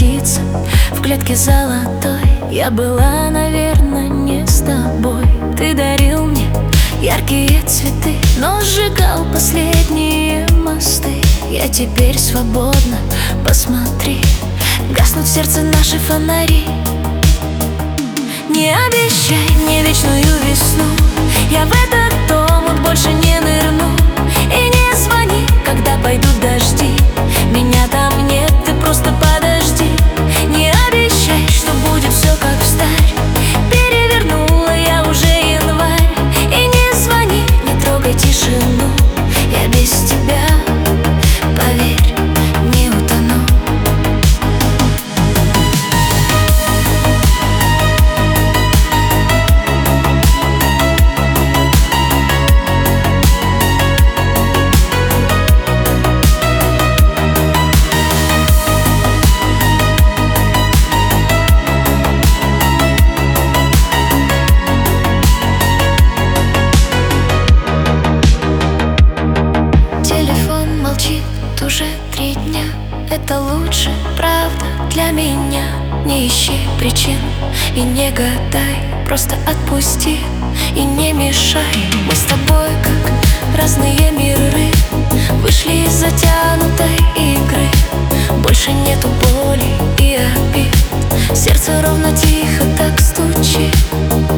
птица в клетке золотой. Я была, наверное, не с тобой. Ты дарил мне яркие цветы, но сжигал последние мосты. Я теперь свободна, посмотри, гаснут в сердце наши фонари. Не обещай мне вечную весну, я в этот омут больше не нырну. И не звони, когда пойдут дожди, меня там нет, ты просто подожди. Не обещай, что будет все как встарь, перевернула я уже январь. И не звони, не трогай тишину, я без тебя, поверь, не утону. Уже 3 дня, это лучше, правда, для меня. Не ищи причин и не гадай, просто отпусти и не мешай. Мы с тобой как разные миры, вышли из затянутой игры. Больше нету боли и обид, сердце ровно тихо так стучит.